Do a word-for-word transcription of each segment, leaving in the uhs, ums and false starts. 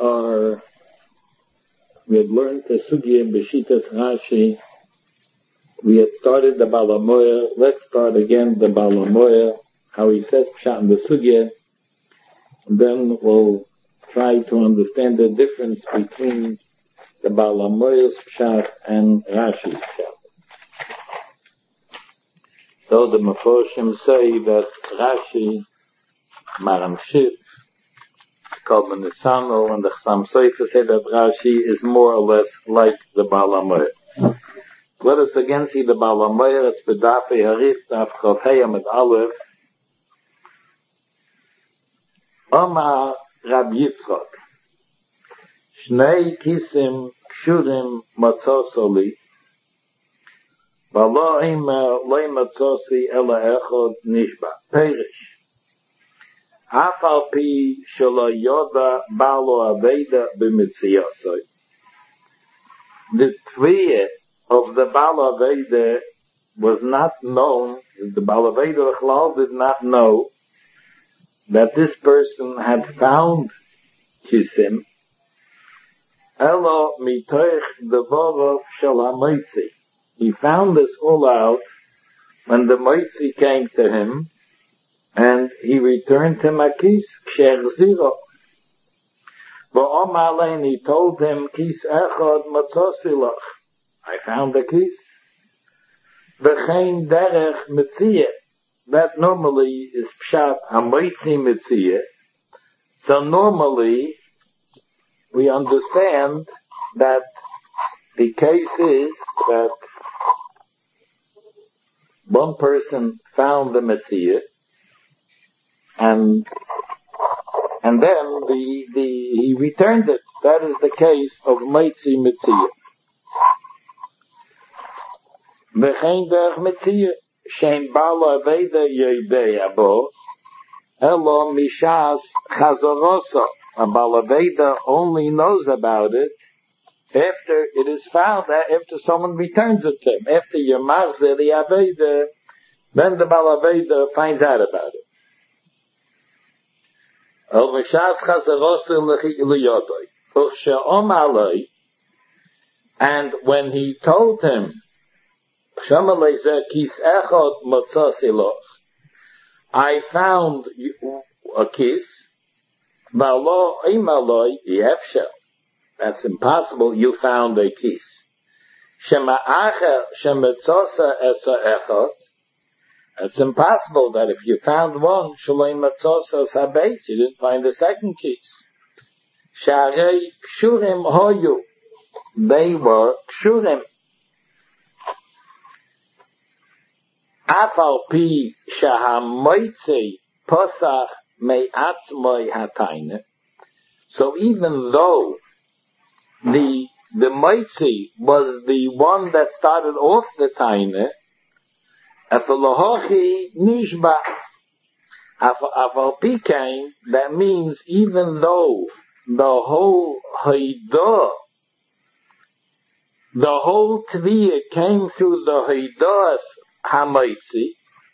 are, we had learned the Sugya in Beshitas Rashi. We had started the Balamoya. Let's start again the Balamoya, how he says Pshat in the Sugya. And then we'll try to understand the difference between the Balamoya's Pshat and Rashi's Pshat. So the Meforshim say that Rashi, Maram Shif, Kolben Nisano, and the Chassam Sofer say that Rashi is more or less like the Balamoya. Let us again see the Balamoya. It's B'dafei Harif, Daf Chofeya with Aleph. Oma Rab Yitzchok, Shnei Kisim Kshurim Matzosoli, V'lo Ima Loi Matzosi Ela Echod Nishba. Perish. Afal Pi Shelo Yoda Balo Aveda B'Mitziyosoi. The Tviyah of the Balo Aveda was not known, the Balo Aveda L'chlal did not know that this person had found Kisim, Elo Mitoich Devorov Shel HaMoitzi. He found this all out when the Moitzi came to him, and he returned him a kis, Ksher Ziro. V'omar lein, he told him, Kis Echad Matzosilach. I found a kis. V'chein Derech Metziyah. That normally is Pshat HaMoitzi Metziyah. So normally, we understand that the case is that one person found the Metziyah, and and then the the he returned it. That is the case of Moitzi Metziyah. V'chein derech Metziyah. Shein Bala Aveda Yodei Abo, Elo Mishas Chazoroso. A Bala Aveda only knows about it after it is found, after someone returns it to him. After you marze the Aveda, then the Bala Aveda finds out about it. El Mishas Chazoroso L'Yodoi. Uchshe'om Aloi, and when he told him, I found a kiss. That's impossible. You found a kiss. It's impossible that if you found one, you didn't find a second kiss. They were kshurim. Afal pi shahamoitzi posach me'atzmoi hatayne. So even though the the moitzi was the one that started off the taine, afalohochi nishba. Afal pi kain, that means even though the whole haidah, the whole tviyah came through the haidah Hamoitzi,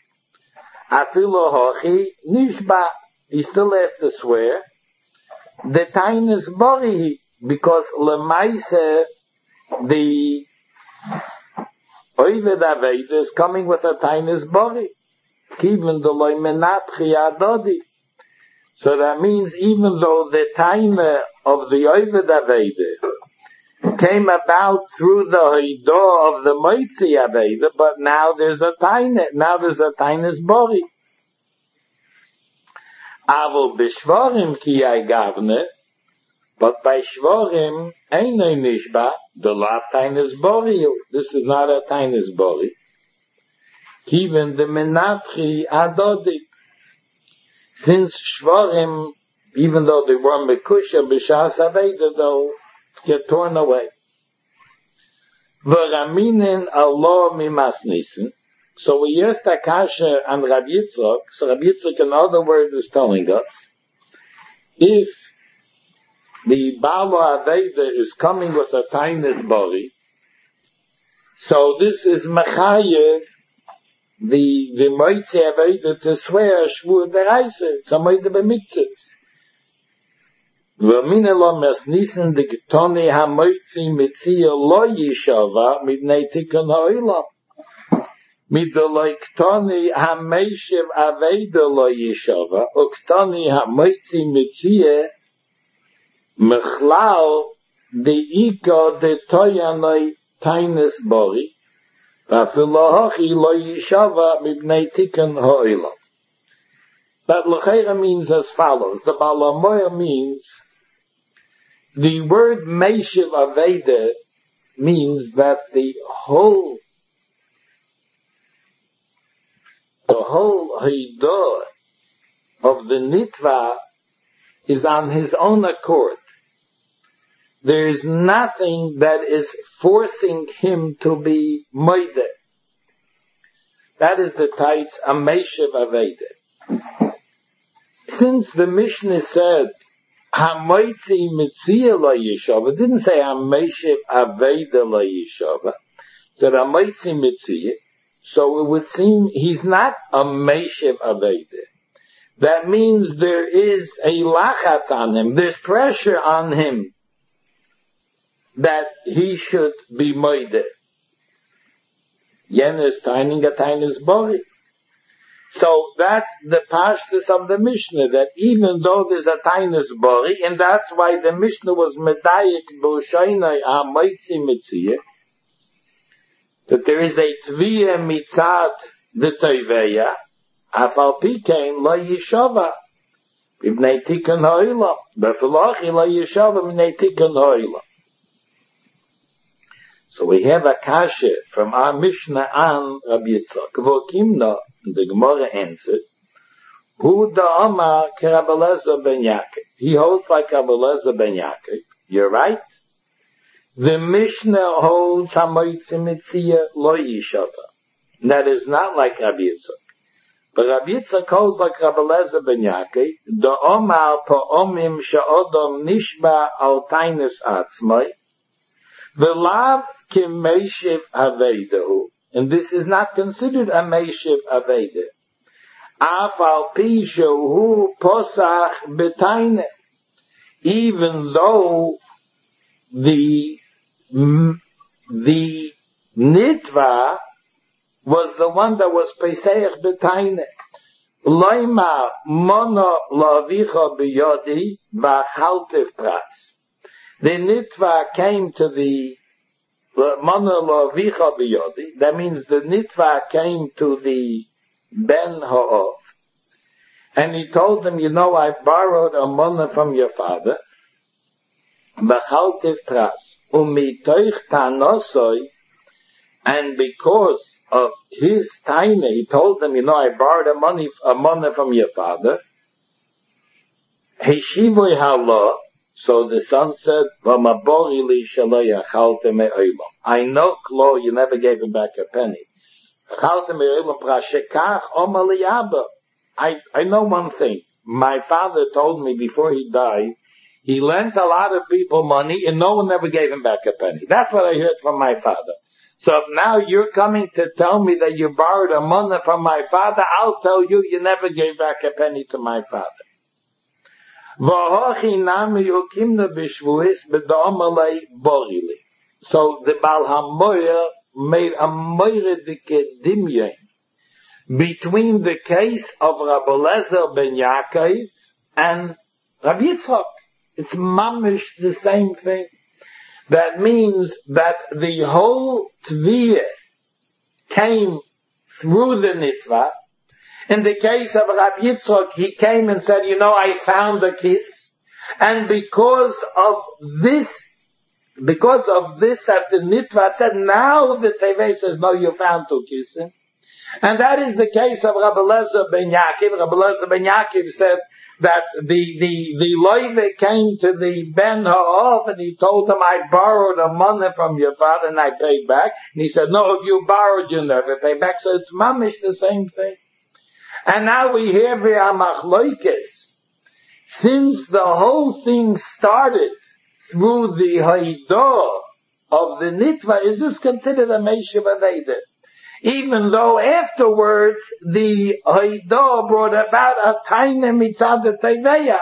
Afilo Hochi, Nishba, he still has to swear, the Tainus Bori, because Lemaise, the Oived Aveda is coming with a Tainus Bori, Kivin the Loimenatchi Adodi. So that means even though the Taine of the Oived Aveda came about through the Hidah of the Moitzi Aveda, but now there's a Taine, now there's a Tainus Bori. Avol b'shvorim ki ay gavne, but by shvorim einay nishba, the lav Tainus Bori. This is not a Tainus Bori. Even the menatchi adodi. Since shvorim, even though they were mekusha b'shas Aveda, though, get torn away. V'raminen Allah mimasnisen. So we asked Akasha and Rabbi Yitzchok. So Rabbi Yitzchok, in other words, is telling us, if the Bala Aveda is coming with a Tainus Bori, so this is Mechayev, the, the Moitzi Aveda to swear Shvur Deraisa, it's a Moitzi B'mitzvahs. V'mine lo mesnisen de getoni hamoitzi mitzia lo yishava midnei tikkun ha'olam. Midoloiktoni hameshiv aveda lo yishava, uktoni hamoitzi mitzia mechlal de iko de toyanoi tainus bori, vafilohochi lo yishava midnei tikkun ha'olam. That l'cheira means as follows. The Baal HaMoyer means the word Meshiv Aveda means that the whole the whole Hidah of the Nitva is on his own accord. There is nothing that is forcing him to be Moide. That is the title a Meshiv Aveda. Since the Mishnah said Hamoitzi Mitzia La Yeshava, it didn't say Hameshiv Aveda La Yeshava, it said Hamoitzi Mitzia, so it would seem he's not a Meshiv Aveda. That means there is a lachatz on him, there's pressure on him that he should be moide. Yen is taining a tainus bori. So that's the pashtus of the Mishnah, that even though there's a tainus bori, and that's why the Mishnah was medayik b'ushaynai ha'moitzi mitziyah, that there is a tviyah mitzad the toiveya, afal pikein lo yishava, b'bnei tikkun ha'olam, b'filochi lo yishava b'bnei tikkun ha'olam. So we have a kasha from our Mishnah on Rabbi Yitzchak. V'okimna, the Gemara answered, Hu da Amar ke Rabbi Eliezer ben Yaakov. He holds like Rabbi Eliezer ben Yaakov. You're right. The Mishnah holds Hamoitzi Mitzia lo yishava. That is not like Rabbi Yitzchak. But Rabbi Yitzchak holds like Rabbi Eliezer ben Yaakov. Da Amar pa'omim she'odom nishba al tainus atzmai. V'lav ke Meshiv Avedahu. And this is not considered a Meshiv Aveda. Afal pi shehu posach betaine. Even though the, the Nitva was the one that was Pesach betaine. Loima mono lavicha biyodi v'achaltev pras. The Nitva came to the that means the Nitva came to the Ben Ha'ov, and he told them, you know, I borrowed a money from your father, B'chaltiv Pras, Umitoich Tanosoi, and because of his time, he told them, you know, I borrowed a money, a money from your father, Heshivoi Ha'lo. So the son said, I know, Klo, you never gave him back a penny. I, I know one thing. My father told me before he died, he lent a lot of people money and no one ever gave him back a penny. That's what I heard from my father. So if now you're coming to tell me that you borrowed a money from my father, I'll tell you you never gave back a penny to my father. So the Baal HaMoyer made a moiredike dimyon between the case of Rabbi Eliezer ben Yaakov and Rabbi Yitzchak. It's mamish the same thing. That means that the whole tviyah came through the Nitva. In the case of Rabbi Yitzchak, he came and said, you know, I found a kiss. And because of this, because of this that the Nitva said, now the Tevei says, no, you found two kisses. And that is the case of Rabbi Eliezer ben Yaakov. Rabbi Eliezer ben Yaakov said that the, the, the Loive came to the Ben Ha'ov and he told him, I borrowed a money from your father and I paid back. And he said, no, if you borrowed, you never pay back. So it's mamish the same thing. And now we hear via Machloikes. Since the whole thing started through the Haidah of the Nitva, is this considered a Meshiv Aveda? Even though afterwards the Haidah brought about a Taina Mitzad Teveya.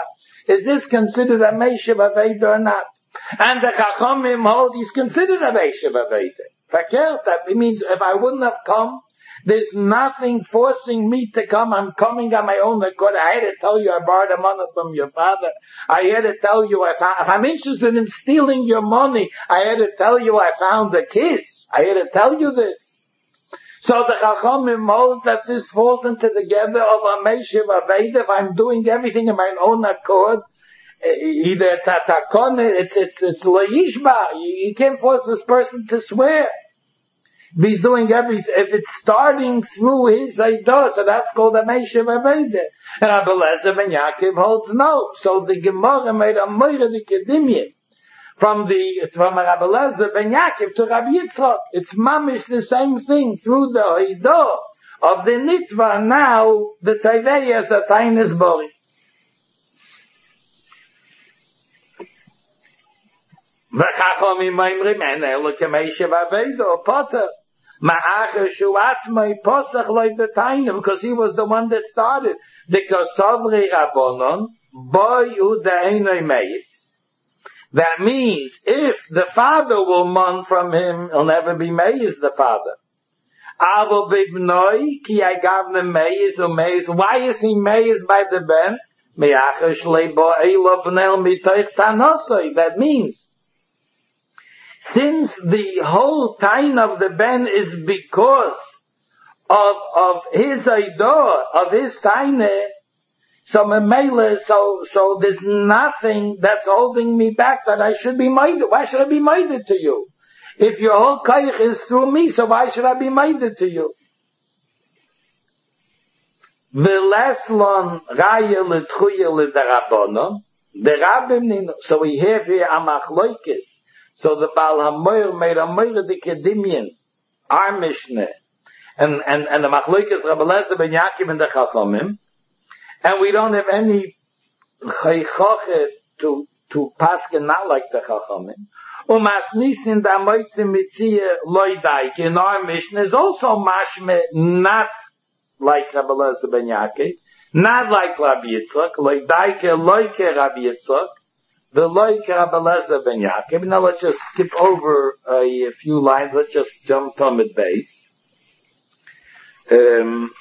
is this considered a Meishav Aveda or not? And the Chachamim hold he's considered a Meishav Aveda. Verkehrt, that means if I wouldn't have come, there's nothing forcing me to come. I'm coming on my own accord. I had to tell you I borrowed the money from your father. I had to tell you if, I, if I'm interested in stealing your money, I had to tell you I found the kiss. I had to tell you this. So the Chachamim knows that this falls into the gather of a Meishav Aveda. If I'm doing everything in my own accord, either it's a takon, it's it's it's leishba. You, you can't force this person to swear. He's doing everything. If it's starting through his Eidah, so that's called a Meishav Aveda. And Rabbi Eliezer ben Yaakov holds no. So the Gemara made a Moira de Kedimyin from the from Rabbi Eliezer ben Yaakov to Rabbi Yitzchak. It's mamish the same thing through the Eidah of the Nitva. Now the Tavei is a Tainis Bori. V'chachomim ma'imrim en elu k'meishav aveda or potter. Ma'acher shu'atzmai posach loy b'tainim, because he was the one that started. The kosovri rabbonon boy u'da'enoi meitz. That means if the father will mon from him, he'll never be meiz the father. Avo b'bnoi ki agavne meiz u'meiz. Why is he meiz by the ben? Me'acher shlei bo eilo b'nel mitoich tanosoi. That means since the whole time of the ben is because of, of his Eidah, of his taine, so memele, so, so there's nothing that's holding me back that I should be minded. Why should I be minded to you? If your whole kaich is through me, so why should I be minded to you? V'leslon raya l'tchuya l'darabonon, the rabbim nino. So we have here a machloikis. So the Baal HaMoir made a Moira de Kedimyin, our Mishnah, and, and, and the Machloikis Rabbi Eliezer ben Yaakov and the Chachamim, and we don't have any Chaychoche to, to pasken not like the Chachamim. Umasnisin da Moitzim Mitzia Loidaik in our Mishnah is also mashme not like Rabbi Eliezer ben Yaakov, not like Rabbi Yitzchak, Loidaik Loike Rabbi Yitzchak, the like Rabbi Eliezer ben Yaakov. Now let's just skip over a, a few lines. Let's just jump to mid base. Um,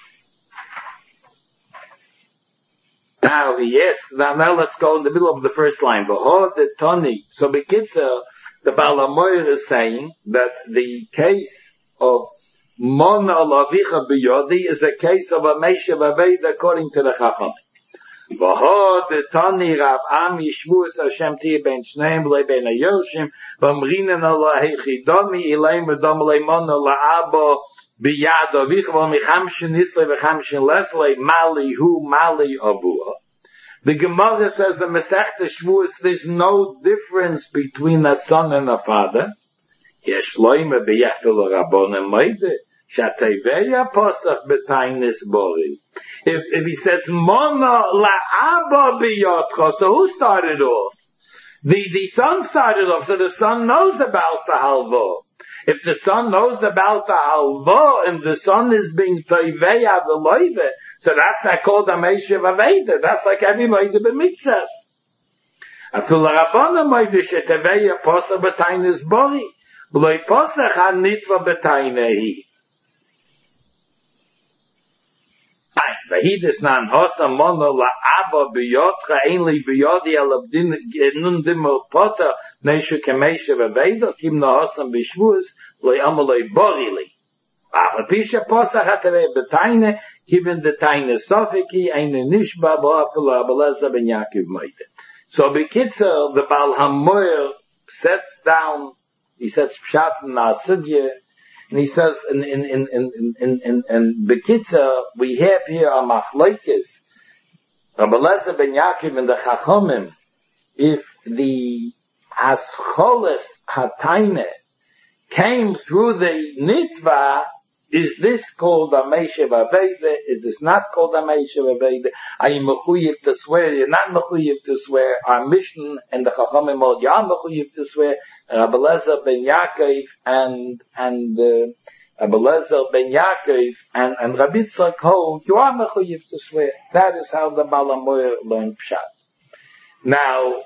now yes, now, now let's go in the middle of the first line. V'ho the Toni. So Bekitzer, the Baal HaMoir is saying that the case of Mona Lavicha B'Yodi is a case of a Meishav Aveda according to the Chachamim. V'ho the Tani Rav Am Yishvuas Hashem Tiyeh Ben Shneim Lei Ben HaYoshim V'amrinen Allah Hechidomi Ilay Medom Leimon Allah Abo B'Yad Avich V'amichamshin Islay V'chamshin Leslay Mali Hu Mali Avua. The Gemara says the Masechta Shvuas there's no difference between a son and a father. Yesh Loime B'Yafil Rabbonim Meide Shateveya Posach B'Tainis Bori. If, if he says, Mona la'aba biyotcha, so who started off? The, the son started off, so the son knows about the halva. If the son knows about the halva, and the son is being toiveya v'loive, so that's not called a Meishav Aveda. That's like every Meishav b'mitzvahs. Afil Rabbana Meishav sheteveya posach b'tainis bori, v'loi posach ha-nitva b'tainehi. Vahidis nan hosa mono la aba biyotcha ainli biyodi alabdin nun dimel pota neishu kemesha vaveda kim na hosam bishvus loy amaloi borili. Afa pisha posa hatave betaine given the taine sofiki eine nishba boafila abeleza ben Yaakov meide. So bekitzer the Baal HaMoir sets down, he sets pshat in Asudye. And he says, in, in, in, in, in, in, in Bekitza, we have here a Machlokes, Rabbi Eliezer ben Yaakov and the Chachamim, if the Ascholes Hataine came through the Nitva, is this called a Meishav Aveda? Is this not called a Meishav Aveda? Are you mechuyev to swear? You're not mechuyev to swear. Our mission and the Chachamim hold you are mechuyev to swear. Rabbi Eliezer ben Yaakov and and uh, Rabbi Eliezer ben Yaakov and and Rabbi Yitzchak hold you are mechuyev to swear. That is how the Baal HaMoir learned pshat. Now,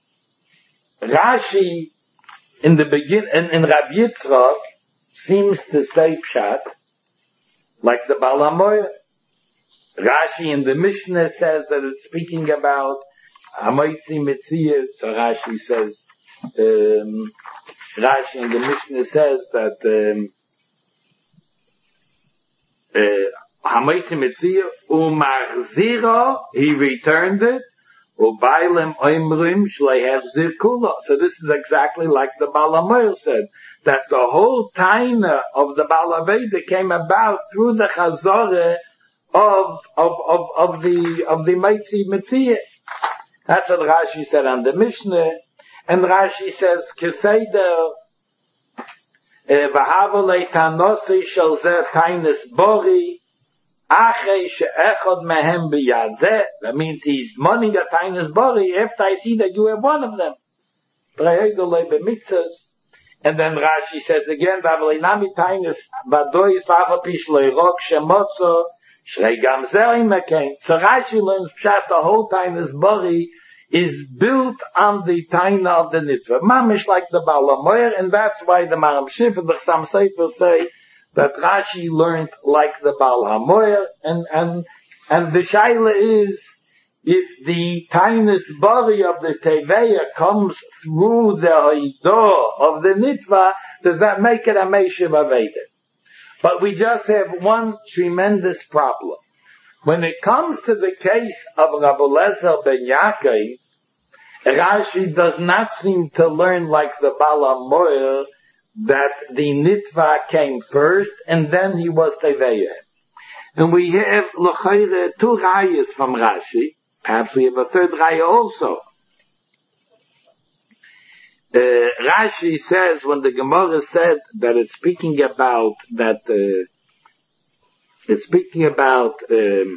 Rashi, in the begin, in, in Rabbi Yitzchak, seems to say pshat, like the Baal HaMoyer. Rashi in the Mishnah says that it's speaking about Hamoitzi Metzia. So Rashi says, um, Rashi in the Mishnah says that um, uh, Hamoitzi Metzia Umarzira, he returned it. Ubailem Oimrim Shleihavzir Kula. So this is exactly like the Baal HaMoyer said, that the whole taina of the Baal HaVeda came about through the Chazorah of of of of the of the Meitzi Metzia. That's what Rashi said on the Mishnah, and Rashi says Keseder V'Havolei Tanosi Shel Zeh Tainis Bori Achei She'echad Mehem B'Yad Zeh. That means he's mourning a Tainis Bori after I see that you have one of them. B'Hegolei B'Mitzvos. And then Rashi says again, V'Havolei Nami Tainis Vadois V'Afapi Shleirok Shemotzo. So Rashi learns pshat the whole Tainis Bori is built on the Taina of the Nitva. Mamish like the Baal HaMoyer, and that's why the Maram Shif and the Chassam Sofer say that Rashi learned like the Baal HaMoyer, and, and, and the Shaila is, if the Tainis Bori of the Teveya comes through the Haidah of the Nitva, does that make it a Meishiv Aveda? But we just have one tremendous problem. When it comes to the case of Rabbi Eliezer ben Yaakov, Rashi does not seem to learn like the Baal HaMoyer that the Nitva came first and then he was Teveya. And we have l'chayre two rayas from Rashi. Perhaps we have a third raya also. Uh, Rashi says when the Gemara said that it's speaking about that uh, it's speaking about um,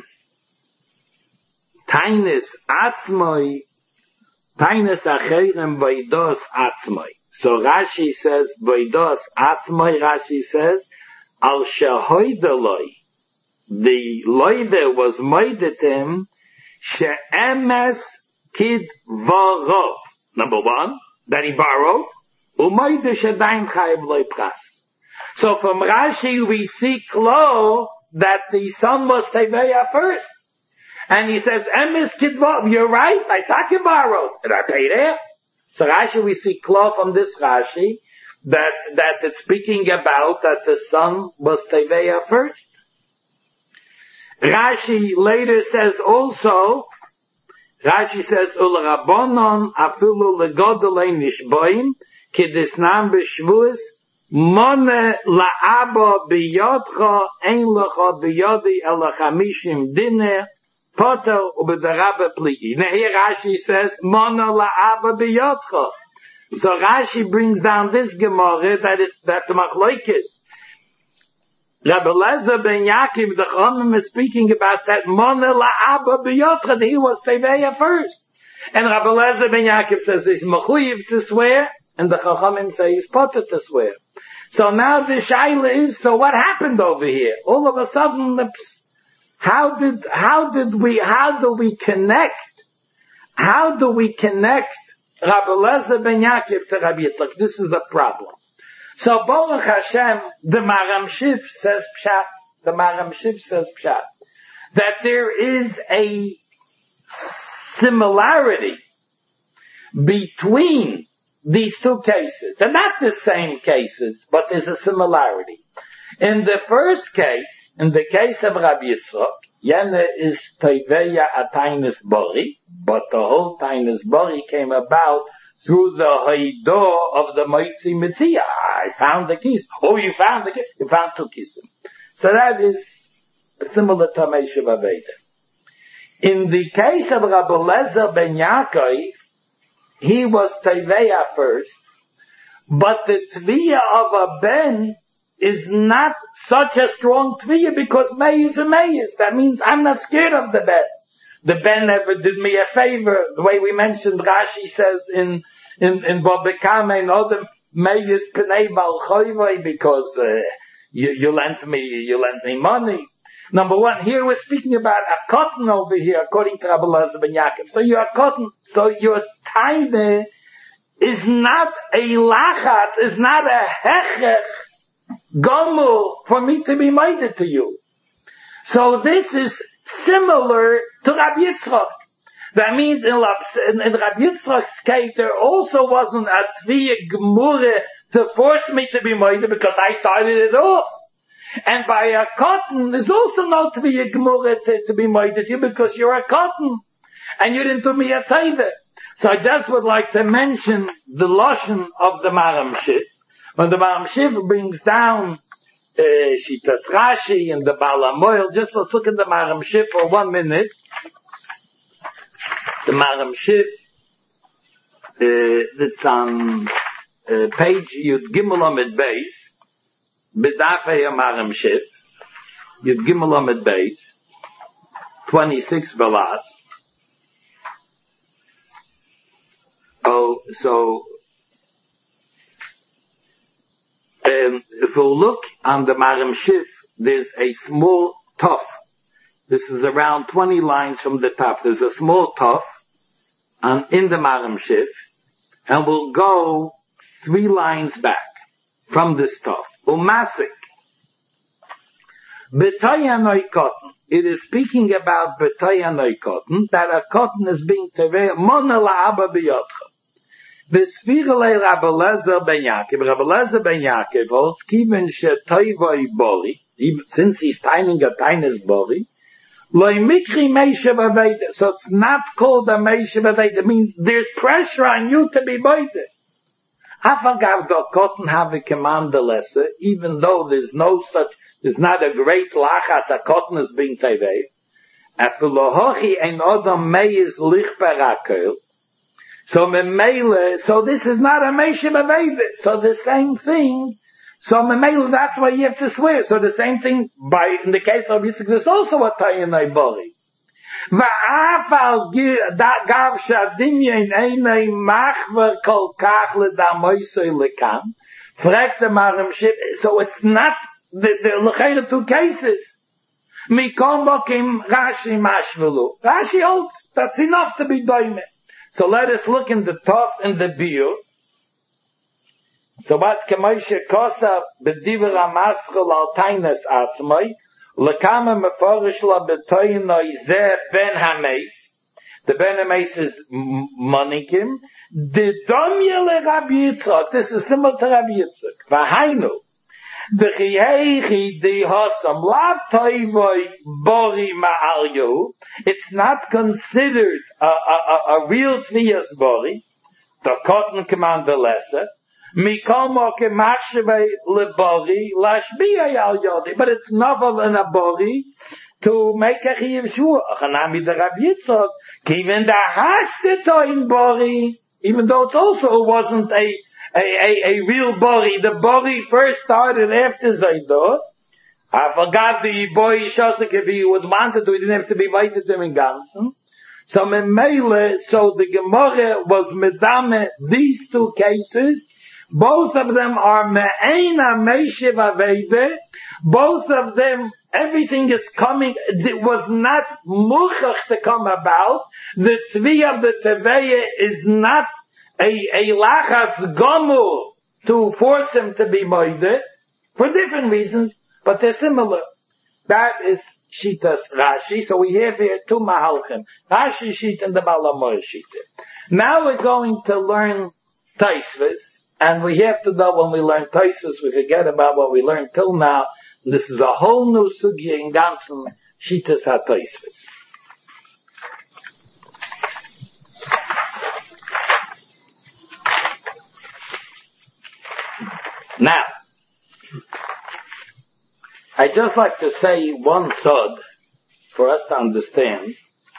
Tainis Atzmoi, Tainis Acherem Vaidos Atzmoi. So Rashi says Vaidos Atzmoi. Rashi says Al Shehoidaloi, the loider was moided him she'emes kid varov. Number one, that he borrowed. Umayde shedaim chayev loy pras. So from Rashi we see klo that the son was Teveya first. And he says, emes kidvav, you're right, I thought you borrowed, and I paid half. So Rashi we see klo from this Rashi that, that it's speaking about that the son was Teveya first. Rashi later says also, Rashi says, Ul Rabbonon afilu legodolei nishboim kidisnam b'shvuos mone la'abo biyodcha ein lecha biyodi ela chamishim dineh poter ubedarabe pligi. Now here Rashi says, mone la'abo biyodcha. So Rashi brings down this Gemara that it's that the machloikis. Rabbi Eliezer ben Yaakov, the Chachamim is speaking about that Mona la'aba b'yotra, that he was Teveya first. And Rabbi Eliezer ben Yaakov says he's mechuyev to swear, and the Chachamim say he's potter to swear. So now the shaila is, so what happened over here? All of a sudden, how did, how did we, how do we connect, how do we connect Rabbi Eliezer ben Yaakov to Rabbi Yitzchak? This is a problem. So Baruch Hashem, the Maram Shif says pshat, the Maram Shif says pshat, that there is a similarity between these two cases. They're not the same cases, but there's a similarity. In the first case, in the case of Rabbi Yitzchak, Yene is Teveya a Tainis Bori, but the whole Tainis Bori came about through the Haidah of the Meitzi Metzia. I found the keys. Oh, you found the keys? You found two keys. So that is similar to Meishav Aveda. In the case of Rabbi Eliezer ben Yaakov, he was Teveya first, but the Tviyah of a Ben is not such a strong Tviyah because May is a Mayis. That means I'm not scared of the Ben. The Ben never did me a favor. The way we mentioned, Rashi says in, in, in Bobekame and other Mayis Pnei Bal Choyvai because, uh, you, you lent me, you lent me money. Number one, here we're speaking about a cotton over here, according to Rabbi Elazar ben Yaakov. So your cotton, so your taine is not a lachatz, is not a hechech gomel for me to be minded to you. So this is similar to Rabbi Yitzchak. That means in, in, in Rabbi Yitzchak's case, there also wasn't a tviya gemure to force me to be minded because I started it off. And by a cotton, there's also no tviya gemure to, to be minded to you because you're a cotton. And you didn't do me a taiva. So I just would like to mention the lashon of the Maram Shif. When the Maram Shif brings down uh, Shitas Rashi and the Baal HaMoel, just let's look at the Maram Shif for one minute. The Maram Shif, uh, it's on uh, page Yud Gimel Amid Beis, B'dafei Maram Shif, Yud Gimel Amid Beis, twenty-six Balats. Oh, so, um, if we look on the Maram Shif, there's a small tuf. This is around twenty lines from the top. There's a small tuf on in the Maram Shif, and we'll go three lines back from this tuf. Umasik. B'taya noi cotton. It is speaking about b'taya noi cotton, that a cotton is being teveh, mona la'aba b'yotcha. V'svirelei Rabbi Elazar ben Yaakov, Rabbi Elazar ben Yaakov holds, kiven shetoivoi bori, since he's timing a tainis bori, loi mikri meisha b'aveda. So it's not called a meisha b'aveda. It means there's pressure on you to be boide. Afagav do cotton have a commander lesser, even though there's no such, there's not a great lachatz, a cotton is being teveh. Afilohochi ein odom meiz lichperakel. So memele, so this is not a meisha b'aveda. So the same thing. So memele, that's why you have to swear. So the same thing by, in the case of Yitzchak, there's also a tayanai bori. Va'afal gav shadinyen einay machver kol kach ledamoisoi lekan. Fragt the Maram Shif. So it's not the, the l'chayre two cases. Mikom bokim Rashi mashvelu. Rashi holds, that's enough to be doime. So let us look in the Tov and the Biur. So what Kemoshe Kosav b'diver ha'maschel al tainas atzmai, lekama meforish la b'toynoi zeh ben hameis. The ben hameis is monikim. The domye le Rabbi Yitzchak. This is similar to Rabbi Yitzchak. V'hainu. The chiyeichi di hosam lav toivoi bori ma'al yehu. It's not considered a, a, a, a real tviyas bori. The cotton commander lesser. Mikomo kemachshevei lebori lashbiya al yodi. But it's novel in a bori to make a chiyav shur. Achanami the Rabbi Yitzchak. Even the hashteto in bori, even though it also wasn't a A, a, a real bori. The bori first started after Zaydah. I forgot the boy Shosik, if he would wanted to, he didn't have to be invited to him in Gansen. So Memele, so the Gemara was medame these two cases. Both of them are me'ena meishiv avede. Both of them, everything is coming, it was not muchach to come about. The tvi of the teveya is not a, a lachatz gomu to force him to be moide for different reasons, but they're similar. That is Shitas Rashi. So we have here two mahalchim. Rashi Shita and the Baal HaMoel Shita. Now we're going to learn Taisvis, and we have to know when we learn Taisvis, we forget about what we learned till now. This is a whole new sugya in Gansen, Shitas HaTaisvis. Now, I'd just like to say one sod for us to understand.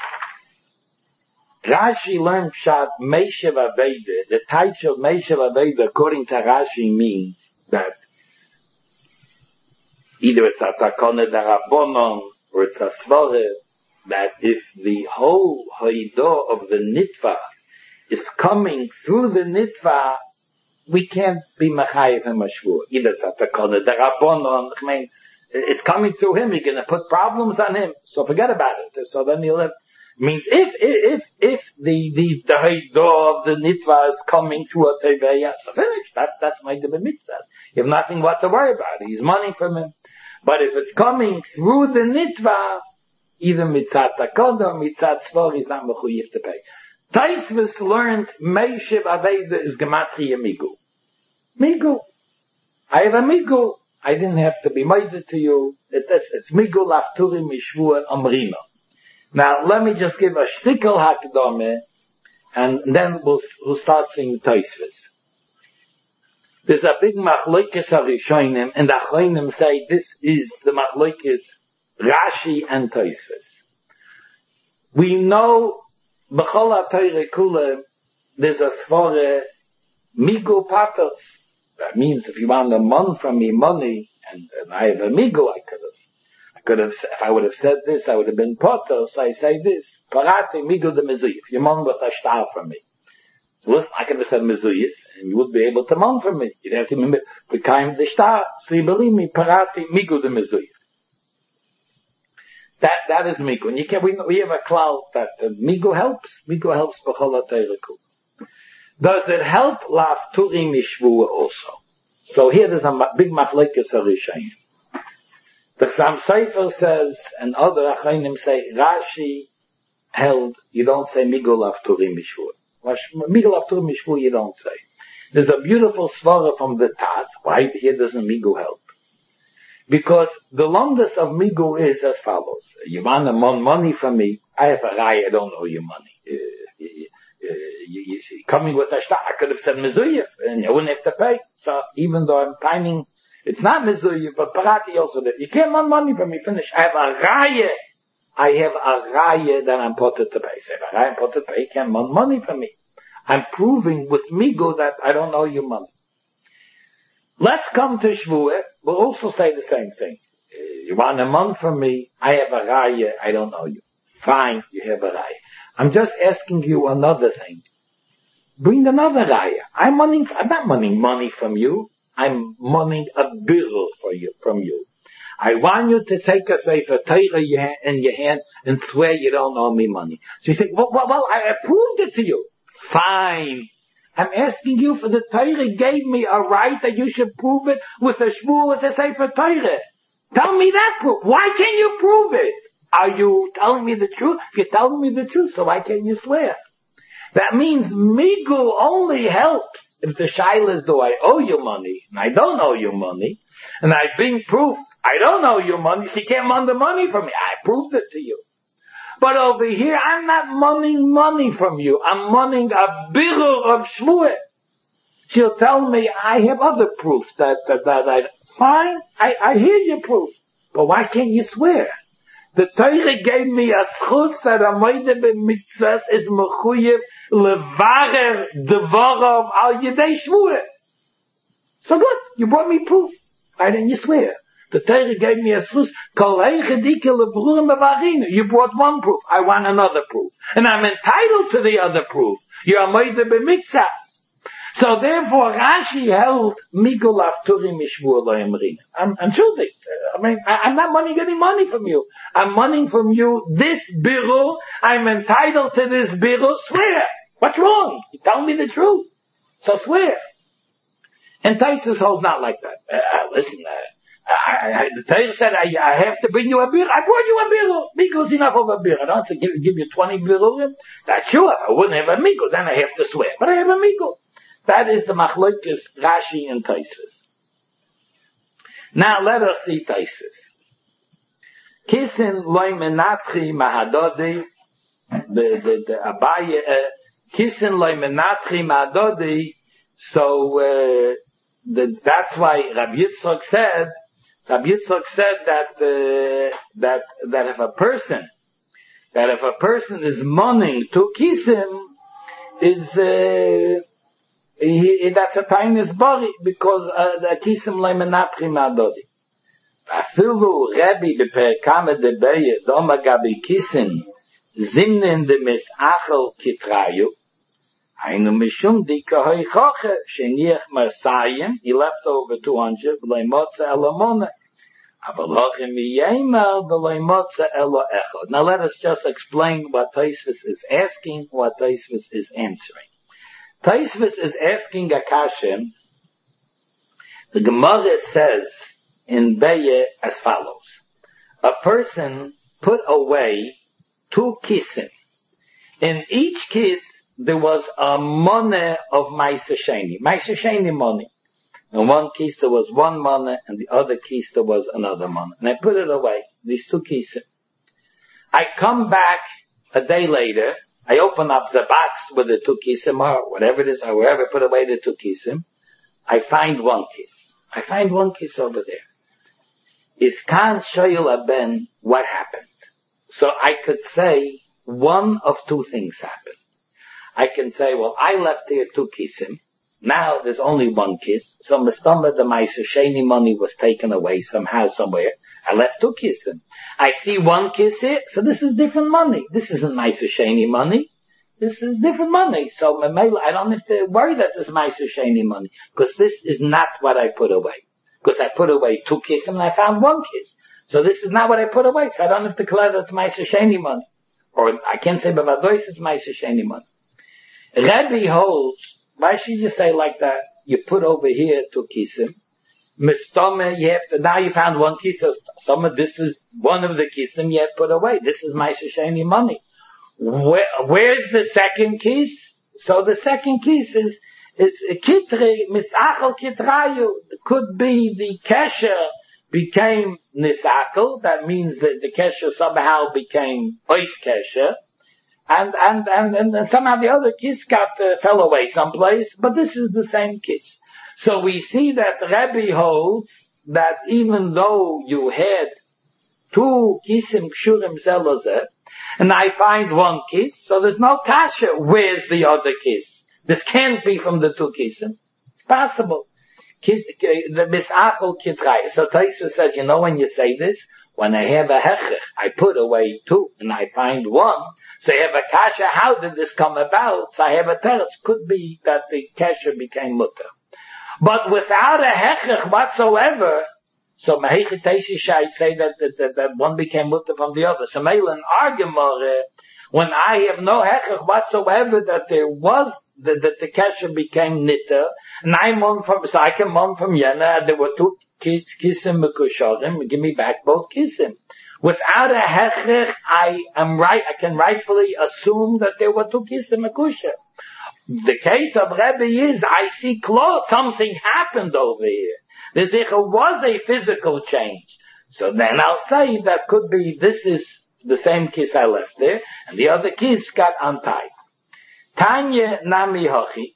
Rashi learned Pshat Meishev Aveda. The title of Meishev Aveda, according to Rashi, means that either it's a Takone Darabonon or it's a Svore, that if the whole Haidah of the Nitva is coming through the Nitva, we can't be Machayev and Mashvur. Either it's a Takone Darabonon, I mean, It's coming through him. You're going to put problems on him. So forget about it. So then you'll have, means if, if, if the, the, the Haidah of the Nitva is coming through a Teveya, so finished. That's, that's my Debe Mitzvah. You have nothing what to worry about. He's money from him. But if it's coming through the Nitva, either Mitzat Takod or Mitzat Sfor, he's not mechuyev to pay. Taisvis learned Meishiv Aveda is Gematria Migu. Migu. I have a Migu. I didn't have to be minded to you. It, it's, it's Migu Lafturi Mishvua Amrina. Now, let me just give a shtickle hakdome, and then we'll, we'll start seeing Taisvis. There's a big machlokes harishonim, and the achronim say this is the machlokes Rashi and Taisvis. We know b'chol ha'Torah kula there's a svara migu patos. That means if you want a mon from me money, and, and I have a migu, I could have, I could have, if I would have said this, I would have been potos. I say this, parate migu de mezuyif. You mon with a shtar from me. So listen, I could have said mezuyif, and you would be able to mon from me. You'd have to remember, became the shtar. So you believe me, parate migu de mezuyif. That, that is migu. And you can, we, we have a cloud that uh, migu helps. Migu helps b'chol ha'Torah kula. Does it help Lafturi Mishvua also? So here there's a big machlokes harishayim. The Chassam Sofer says, and other achronim say, Rashi held, you don't say Migu Lafturi Mishvua. Migu Lafturi Mishvua you don't say. There's a beautiful svara from the Taz. Why here doesn't Migu help? Because the longest of Migu is as follows. You want a mon money from me, I have a raya, I don't owe you money. Uh, Uh, you, you see, coming with a shtar, I could have said mezuyif, and you wouldn't have to pay. So even though I'm finding, it's not mezuyif, but parati also did. You can't want money from me, finish. I have a raya. I have a raya that I'm put to pay. So if a raya I'm put to pay, you can't want money from me. I'm proving with migu that I don't owe you money. Let's come to Shvuah. We'll also say the same thing. Uh, you want a month from me, I have a raya, I don't owe you. Fine, you have a raya. I'm just asking you another thing. Bring another raya. I'm money, I'm not moneying money from you. I'm moneying a bill for you, from you. I want you to take a sefer Torah in your hand and swear you don't owe me money. So you say, well, well, well, I approved it to you. Fine. I'm asking you for the Torah gave me a right that you should prove it with a shvur with a sefer Torah. Tell me that proof. Why can't you prove it? Are you telling me the truth? If you're telling me the truth, so why can't you swear? That means migu only helps if the shaila is, do I owe you money? And I don't owe you money. And I bring proof, I don't owe you money, so you can't want the money from me. I proved it to you. But over here, I'm not moneying money from you. I'm moneying a birur of shvuah. She'll tell me, I have other proof that, that, that I, fine, I, I hear your proof. But why can't you swear? The Torah gave me a schus that a moide be mitzvahs is mechuyev levarer devorav al yedei shvuah. So good, you brought me proof. Why didn't you swear? The Torah gave me a schus kol heichedike levrurim avarinu. You brought one proof. I want another proof, and I'm entitled to the other proof. You're a moide be mitzvahs. So therefore, Rashi held migu lafturi mishvua lo emrina. I'm, I'm schuldig. I mean, I, I'm not money getting money from you. I'm money from you this birur. I'm entitled to this birur. Swear. What's wrong? You tell me the truth. So swear. And Taisus holds not like that. Uh, uh, listen, uh, I, I, the Torah said I, I have to bring you a birur. I brought you a birur. Migu is enough of a birur. I don't have to give, give you twenty birurim. That's sure. If I wouldn't have a migu, then I have to swear. But I have a migu. That is the machlokes Rashi and Taisus. Now let us see Taisus. Kisin loy menatchi mahadodi, the the the Abaye. Kisin loy menatchi mahadodi. So uh, the, that's why Rabbi Yitzchak said. Rabbi Yitzchak said that uh, that that if a person that if a person is mourning to kisim is. Uh, He, he, that's a tainis body because uh, the kisim leimenatri ma'adodi. Afilu Rebbe beperkame de beye doma gabi kisim zimnen de misachel kitrayu. Hainu mishum dika hoi choche sheniach marsayim. He left over two hundred leimotze elamona. Now let us just explain what Tosfos is asking, what Tosfos is answering. Tosfos is asking a question. The Gemara says in Beye as follows. A person put away two kisim. In each kiss there was a money of Ma'aser Sheni. Ma'aser Sheni money. In one kiss there was one money, and the other kiss there was another money. And I put it away, these two kisses. I come back a day later, I open up the box with the two kissim, or whatever it is, or wherever I put away the two kissim. I find one kiss. I find one kiss over there. Is Khan Shoyel Aben what happened? So I could say one of two things happened. I can say, well, I left here two kissim. Now there's only one kiss. So Mistama, the Ma'aser Sheni money was taken away somehow, somewhere. I left two kissim. I see one kiss here, so this is different money. This isn't Ma'aser Sheni money. This is different money. So I don't have to worry that this is Ma'aser Sheni money, because this is not what I put away. Because I put away two kissim and I found one kiss. So this is not what I put away, so I don't have to declare that it's Ma'aser Sheni money. Or I can't say Bavadois it's Ma'aser Sheni money. Rebbe holds, why should you say like that? You put over here two kissim. Mistome, you have to, now you found one kiss, so some of this is one of the kissim you have put away. This is Ma'aser Sheni money. Where, where's the second kiss? So the second kiss is, is kitre, misachel kitrayu. It could be the kesher became nisachel. That means that the kesher somehow became ois kesher. And, and, and, and somehow the other kiss got, uh, fell away someplace, but this is the same kiss. So we see that Rebbe holds that even though you had two kissim kshurim zelazeh, and I find one kiss, so there's no kasha. Where's the other kiss? This can't be from the two kissim. It's possible. Kiss, the misachol kitray. So Tosfos says, you know when you say this, when I have a hechech, I put away two, and I find one, so I have a kasha, how did this come about? So I have a teretz, could be that the kasha became mutter. But without a hechech whatsoever, so Mehechet Teishish, I say that, that, that, that one became mutter from the other. So Meilan Argemore, when I have no hechech whatsoever that there was, that, that the kasha became nitter, and I mon from, so I can mon from Yena, there were two kids, kissim, mekusharim, give me back both kissim. Without a hechech, I am right, I can rightfully assume that there were two kissim mekusha. The case of Rebbe is, I see close, something happened over here. The Zichur was a physical change. So then I'll say that could be, this is the same kiss I left there, and the other kiss got untied. Tanya nami hochi.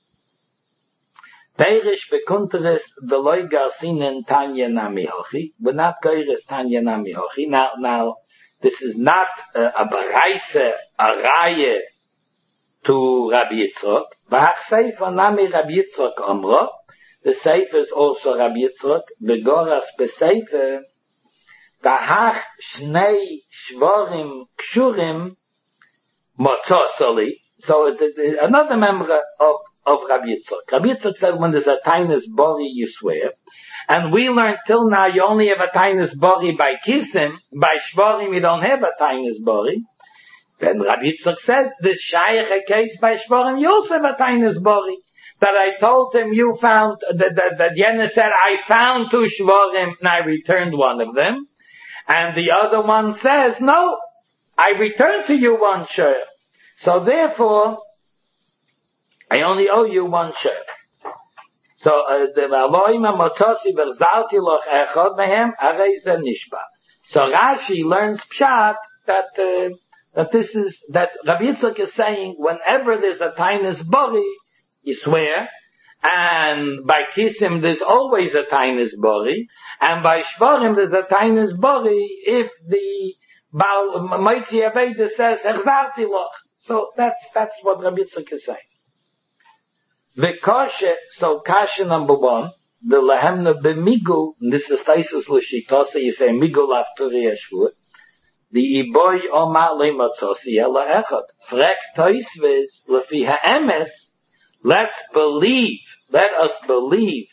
Perish bekunteres veloy garsinen Tanya nami hochi. We're not geiris Tanya nami hochi. Now, now, this is not uh, a bereise, a raye to Rabbi Yitzchok. V'hach seifa nami Rabbi Yitzchok omro. The Sefer is also Rabbi Yitzchok. The Goras beSefer. V'hach shnei shvorim kshurim motzosoli. So the, the, another member of, of Rabbi Yitzchok. Rabbi Yitzchok said when there's a tainus bori, you swear. And we learned till now you only have a tainus bori by kissim. By shvorim you don't have a tainus bori. Then Rabbi Yitzchok says this shayach a case by shvorim you also have a tainus bori. That I told him you found, that, that, that Yena said I found two shvorim and I returned one of them. And the other one says, no, I returned to you one share. So therefore, I only owe you one share. So, uh, the Aloima Motzosi Verzalti Loch Echod Mehem Areza Nishba. So Rashi learns Pshat that, uh, that this is, that Rabbi Yitzchak is saying whenever there's a tainus bori, you swear, and by kissim there's always a tainus bori, and by shvorim there's a tainus bori if the Baal Moitzi Aveda says Echzarti Loch. So that's that's what Rabbi Yitzchak is saying. The kasha, so kasha number one, the lehemna b'migu, and this is Taisus l'shitosa, you say migu lafturi yeshvut, the iboy oma le'matzosi ela echad. Frek Tosfos lefi ha'emes, let's believe, let us believe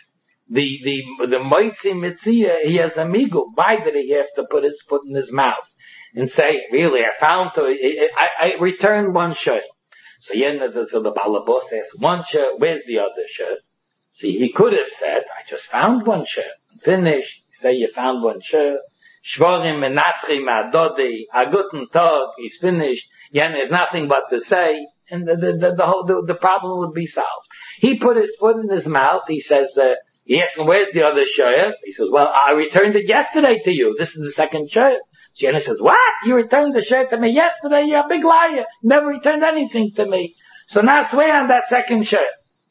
the, the, the Moitzi Mitzia, he has a migul. Why did he have to put his foot in his mouth and say, really, I found, to, I, I returned one shirt. So, yeah, so the Balabos says, one shirt, where's the other shirt? See, he could have said, I just found one shirt. Finished. Say you found one shirt. Shvorim menatri ma'adodi. A guten tag. He's finished. Yeah, there's nothing but to say. And the, the, the, the whole, the, the problem would be solved. He put his foot in his mouth. He says, uh, yes, and where's the other shirt? He says, well, I returned it yesterday to you. This is the second shirt. Jenna says, what? You returned the shirt to me yesterday? You're a big liar. Never returned anything to me. So now swear on that second shirt.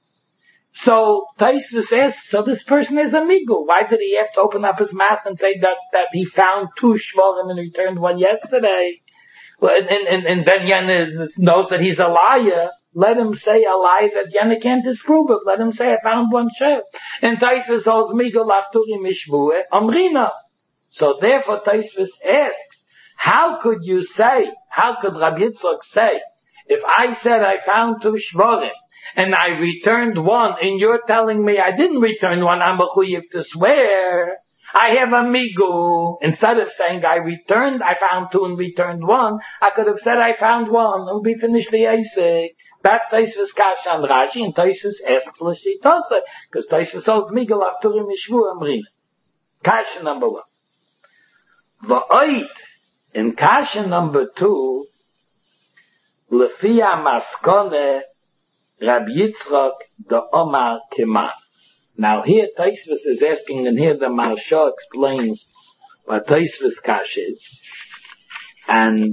So Taisvus asks, so this person is a migul. Why did he have to open up his mouth and say that, that he found two shvarim and returned one yesterday? Well, and, and, and then Yana knows that he's a liar. Let him say a lie that Yana can't disprove it. Let him say, I found one shirt. And Taisvus holds migul afturi mishvue amrina. So therefore Taisvus asks, how could you say, how could Rabbi Yitzchak say, if I said I found two shvarim, and I returned one, and you're telling me I didn't return one, I'm mechuyev to swear, I have a migu. Instead of saying I returned, I found two and returned one, I could have said I found one, and we finished the Eisek. That's Taisvus Kasha and Rashi, and Taisvus asks L'shitose, because Taisvus holds migu l'afturim mishvu amrina. Kasha number one. V'oid, in Kasha number two, L'fia maskone, Rabbi Yitzchak the Omar Keman. Now here Taisvus is asking, and here the Maharsha explains what Taisvus Kasha is. And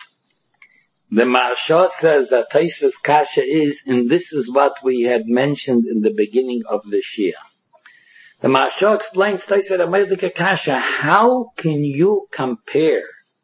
the Maharsha says that Taisvus Kasha is, and this is what we had mentioned in the beginning of the Shia. The Maharsha explains, Taisvus Amelika Kasha, how can you compare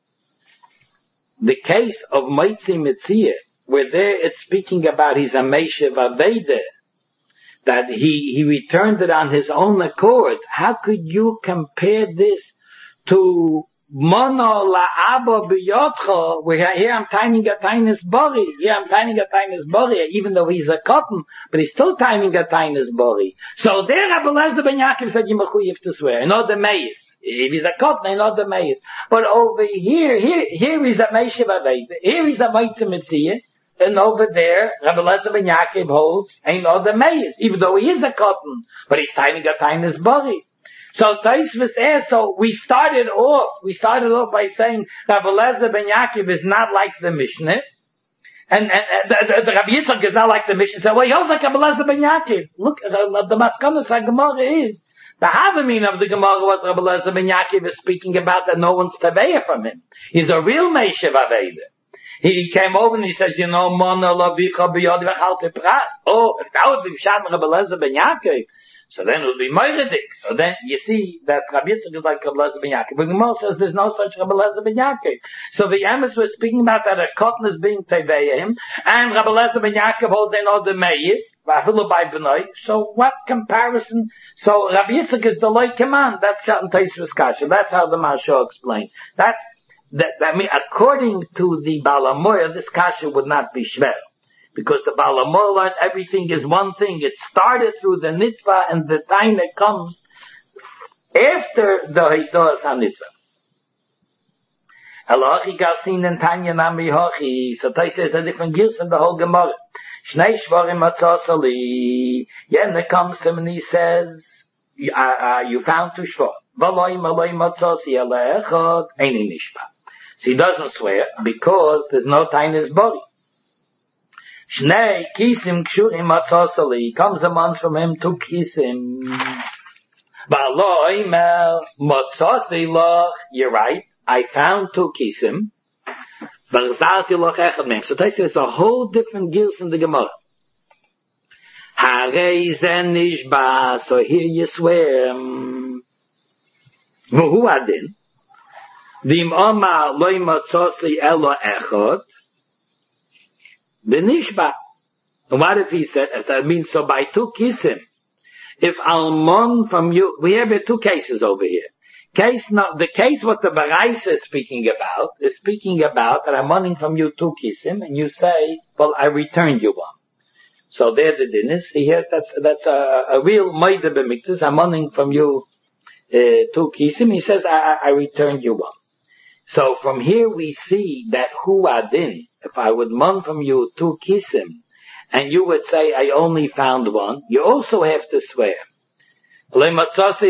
the case of Moitzi Mitzia, where there it's speaking about his Ameshev Aveda, that he, he returned it on his own accord. How could you compare this to Mono La'aba B'yotcha, where here I'm timing a tainis bori, here I'm timing a tainis bori, even though he's a cotton, but he's still timing a tainis bori. So there Rabbi Eliezer ben Yaakov said, you mechuyev to swear, and not the Meis. If he's a cotton, and not the Meis. But over here, here, here is a Meshev Aveda, here is a Moitzi Mitzia, and over there, Rabbi Eliezer ben Yaakov holds, ain't all the Meis, even though he is a cotton, but he's timing a tainis bori. So Taisvus asks, so we started off, we started off by saying Rabbi Eliezer ben Yaakov is not like the Mishnah, and, and, and the, the, the Rabbi Yitzchak is not like the Mishnah. So well, he holds like Rabbi Eliezer ben Yaakov. Look, uh, the Maskanos HaGemara is, the Havamin of the Gemara was Rabbi Eliezer ben Yaakov is speaking about that no one's Taveya from him. He's a real Meishev Aveda. He came over and he says, you know, Mona Lavicha B'yod V'chalte Pras. Oh, if that would be Pshat Rabbi Eliezer ben Yaakov, so then it would be Moiridik. So then you see that Rabbi Yitzchak is like Rabbi Eliezer ben Yaakov. But Gemara says there's no such Rabbi Eliezer ben Yaakov. So the Amos was speaking about that a cotton is being Teveim, and Rabbi Eliezer ben Yaakov holds in all the Meis, Vafilu by Benoi. So what comparison? So Rabbi Yitzchak is the Loi command. That's Shat and Taisvus Kasha. That's how the Maharsha explains. That's, that, I mean, according to the Balamoya, this Kasha would not be Shver. Because the Balamoya learned everything is one thing. It started through the Nitva, and the time that comes after the Heidos HaNitva. Elachi Galsin and Tanya Nami Hochi. So Tais says a different gears in the whole Gemara. Shnei Shvarim Atzosali. Then it comes to him and he says, uh, uh, you found two Shvar. V'loim Eloim Atzosi Ele Echad Eini Nishpa. So he doesn't swear because there's no tainis bori. Shnei kisim kshurim atzosali. Comes a month from him to kisim. Ba'lo imer matzosi loch. You're right. I found two kisim. B'chzarti loch echad mem. So there's a whole different gills in the Gemara. Harei zen nishba. So here you swear. V'hu adin. V'im omar loy matzosi elo echad. The nishba. What if he said, if that means so by two kisim, if almon from you, we have two cases over here. Case not, the case what the Baraisa is speaking about, is speaking about that I'm wanting from you two kisim, and you say, well, I returned you one. So there the din is. He has, that's, that's a, a real Maida b'miktas. I'm wanting from you, uh, two kisim. He says, I, I, I returned you one. So from here we see that hu adin, if I would mon from you two kisim, and you would say, I only found one, you also have to swear. By the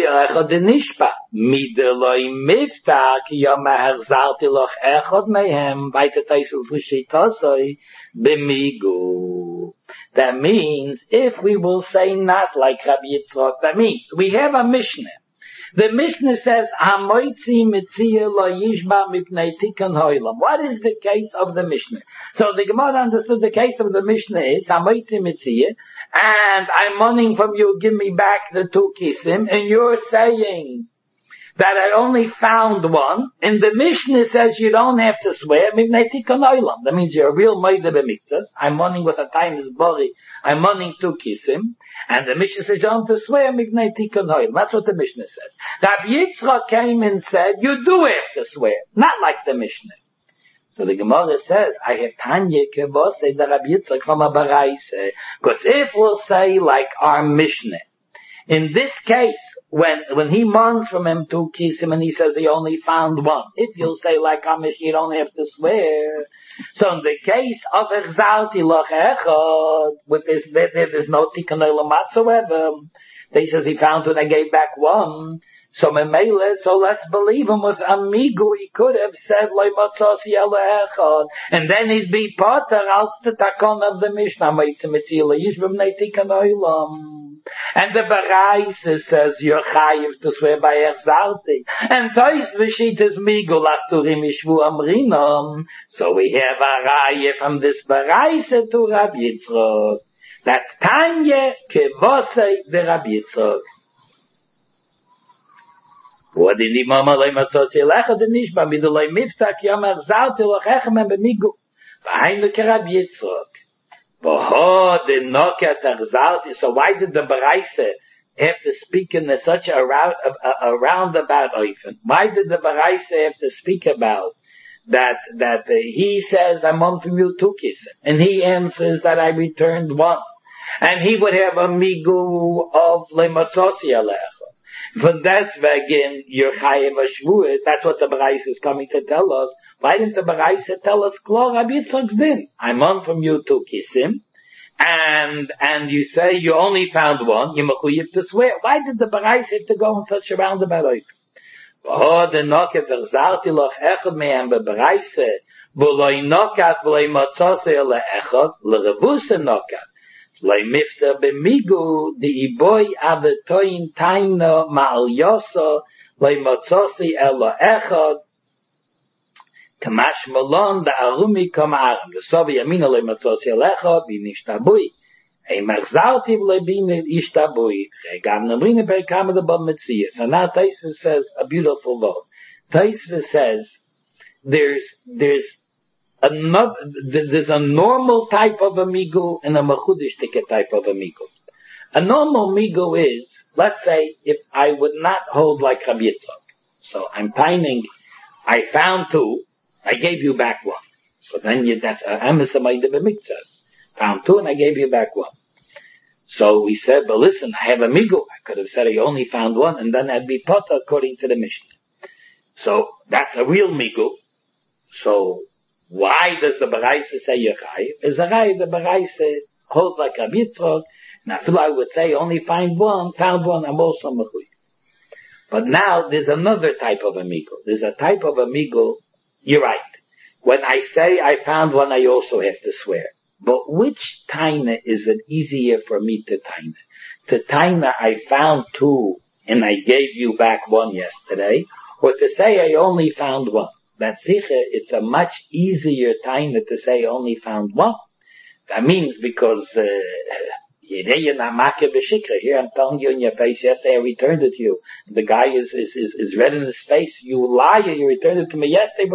That means, if we will say not like Rabbi Yitzchak, that means, we have a Mishnah. The Mishnah says, "Hamoitzi mitzia lo yishba mipnei tikkun ho'olam." What is the case of the Mishnah? So the Gemara understood the case of the Mishnah is Hamoitzi mitzia, and I'm wanting from you, give me back the two kisim, and you're saying that I only found one, and the Mishnah says you don't have to swear, mipnei tikkun ho'olam. That means you're a real moide b'mitzvahs. I'm wanting with a time is bori. I'm wanting two kisim. And the Mishnah says, you don't have to swear, mipnei tikkun ho'olam. That's what the Mishnah says. Rabbi Yitzchak came and said, you do have to swear. Not like the Mishnah. So the Gemara says, I have Tanya kevos, say the Rabbi Yitzchak from a baraise. Because if we'll say like our Mishnah, in this case, when, when he mourns from him to kiss him and he says he only found one, if you'll say like Amish, you don't have to swear. So in the case of Echzalti Loch Echad, with this, there, there's no tikkun olam whatsoever. They says he found one and gave back one. So Memele, so let's believe him with Amigu, he could have said Loi Matzosi Ela Echad. And then he'd be Potter, als the takon of the Mishnah, Meitzim Etzila, Yishbim Nei tikkun olam. And the Baraisa says you're chayiv to swear by Echzalti. And Tois Vishit is Migu Lachturim Ishvu Amrinom. So we have a raya from this Baraisa to Rabbi Yitzchak. That's Tanya Kevosei de Rabbi Yitzchak. What in the Mama Loi Matzosi Elecha de Nishba Midoloi Miftak Yom Echzalti Loch Echem and Bemigu. V'hain Leke Rabbi Yitzchak. Oh, the Nokat Echzalti. So why did the Baraisa have to speak in a, such a, route, a, a roundabout oifen? Why did the Baraisa have to speak about that? That uh, he says, "I'm on from you two kiss," and he answers that I returned one, and he would have a migu of lematzosi alecha. For deswegen your chayim ashvuah. That's what the Baraisa is coming to tell us. Why didn't the Baraisa tell us, Klar Rabbi Yitzchak's din? I'm on from you to kiss him, and, and you say you only found one, you mechuyev to swear. Why did the Baraisa have to go in such a roundabout way? Oh, the noket verzarti loch echad mehem bebaraisa, v'loi nokat v'loi matzose ele echad, l'revusa nokat, v'loi mifta b'migu, di iboy avetoin taina ma'al yoso, v'loi matzose ele echad, Kamash Malon, the Arumi Kamarim, the Sovi Yamina Le Matzosi Alecha, Binishtabui, a Marzalti Lebin Ishtabui, a Gamnamrina Perkama the Bob Metzias. And now Taisva says a beautiful word. Taisva says there's, there's another, there's a normal type of amigo and a Mechudishtike type of amigo. A normal amigo is, let's say, if I would not hold like Rabbi Yitzchak. So I'm pining, I found two, I gave you back one. So then you, that's a emisamayde b'miktzas. Found two and I gave you back one. So we said, but listen, I have a migu. I could have said I only found one and then I'd be potter according to the Mishnah. So that's a real migu. So why does the Baraisa say Yechai? Is the Rai, the Baraisa holds like Rabbi Yitzchak. Now still I would say only find one, found one, I'm also mechuy. But now there's another type of amigo. There's a type of amigo. You're right. When I say I found one, I also have to swear. But which taina is it easier for me to taina? To taina, I found two and I gave you back one yesterday, or to say I only found one? That's sicher, it's a much easier taina to say I only found one. That means because, uh, here I'm telling you in your face, yesterday I returned it to you. The guy is, is, is, is red in his face. You liar, you returned it to me yesterday.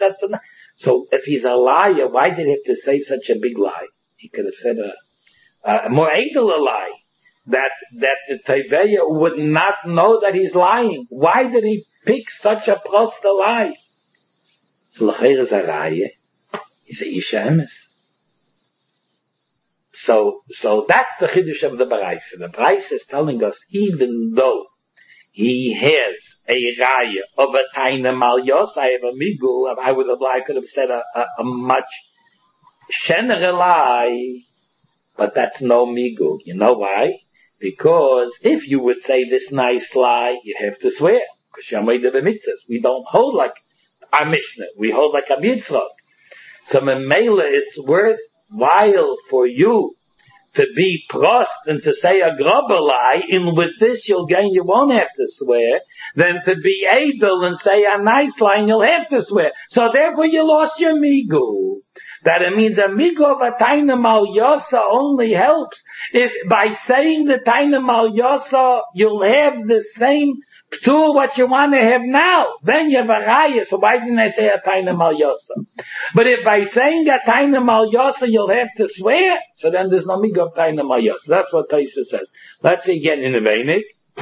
So if he's a liar, why did he have to say such a big lie? He could have said a, a more edel a lie. That, that the Teveya would not know that he's lying. Why did he pick such a prosta lie? So l'cheir is a raya. He's a isha emes. so, so that's the chiddush of the Baraisa. The Baraisa is telling us, even though he has a raya of a taina mal yosai of a migul, I would have, I could have said a, a, a much shener lie, but that's no migul. You know why? Because if you would say this nice lie, you have to swear. Because you're made of a mitzvah. We don't hold like our Mishnah. We hold like a mitzvah. So Memela, it's worthwhile for you to be prost and to say a grubber lie, and with this you'll gain, you won't have to swear, than to be idle and say a nice lie and you'll have to swear. So therefore you lost your migu. That it means a migu of a taina mal yosa only helps if by saying the taina mal yosa you'll have the same p'tur what you want to have now. Then you have a raya, so why didn't I say a taina mal yosa? But if by saying a taina mal yosa you'll have to swear, so then there's no migu of taina mal yosa. That's what Taisa says. Let's see again in the Veinik.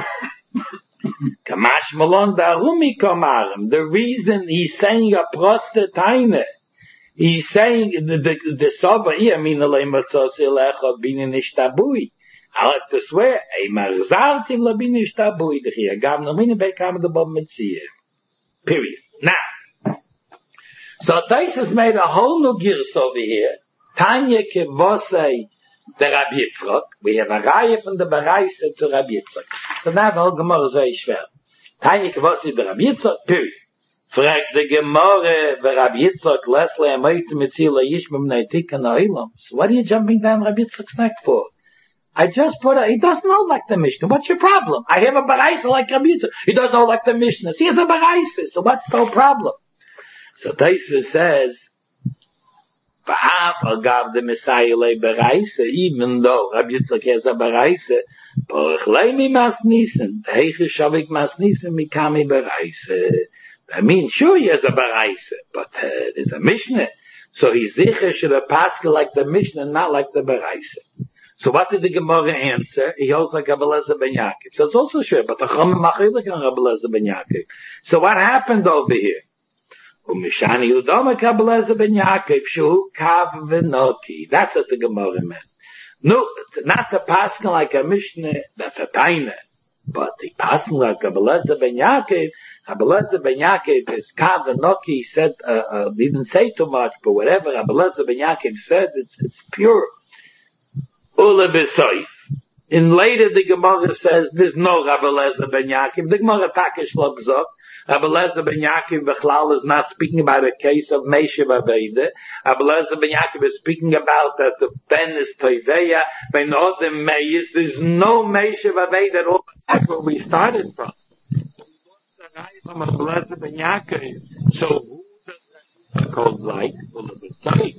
Kamash malon darumi kamarim. The reason he's saying a prosta taina, he's saying the the the sober here mean the lematzos elecha binin ishtabui. I'll have to swear. A marzartim labin ishtabui d'chia gav nomine bekam the bob mitziyah. Period. Now, so Taisus made a whole new gears over here. Tanya kevosei the Rabbi Yitzchak. We have a raya from the Baraisa to Rabbi Yitzchak. So now the whole Gemara is very schwer. Tanya kevosei the Rabbi Yitzchak. Period. Frag the Gemara, the Rabbi Yitzchak, Leslie, Amayt, Mitzila, Yishmim, Neitika, Na'ilam. So what are you jumping down Rabbi Yitzchak's neck for? I just put a, he doesn't know like the Mishnah. What's your problem? I have a Baraisa like Rabbi Yitzchak. He doesn't know like the Mishnah. He has a Baraisa, so what's the problem? So Taisva says, Ba'af agav the Messiah le Baraisa, even though Rabbi Yitzchak has a Baraisa, Porach leimi mas nisen, heiche shavik mas nisen, mikami Baraisa. I mean, sure he has a Baraisa, but uh, there's a Mishnah. So he's sicher should have passed like the Mishnah, not like the Baraisa. So what did the Gemara answer? He holds like Rabbi Eliezer ben Yaakov. So it's also sure, but the Chachamim machilik on Rabbi Eliezer ben Yaakov. So what happened over here? Umishani Udoma Rabbi Eliezer ben Yaakov, Shu Kav V'Noki. That's what the Gemara meant. No, not the passing like a Mishnah, that's a Taina. But the passing like Rabbi Eliezer ben Yaakov, Rabbi Eliezer ben Yaakov is Kav V'Noki. He said, uh, uh, he didn't say too much, but whatever Rabbi Eliezer ben Yaakov said, it's, it's pure. Ula b'soif. And later the Gemara says there's no Rabbi Eliezer ben Yaakov. The Gemara package looks up. Rabbi Eliezer ben Yaakov Bechlal is not speaking about a case of Meishav Aveda. Rabbi Eliezer ben Yaakov is speaking about that the ben is Toiveya, ben Odem Meis. There's no Meishav Aveda at all. That's where we started from. From Rabbi Eliezer ben Yaakov. So who does that called like? Ula b'soif.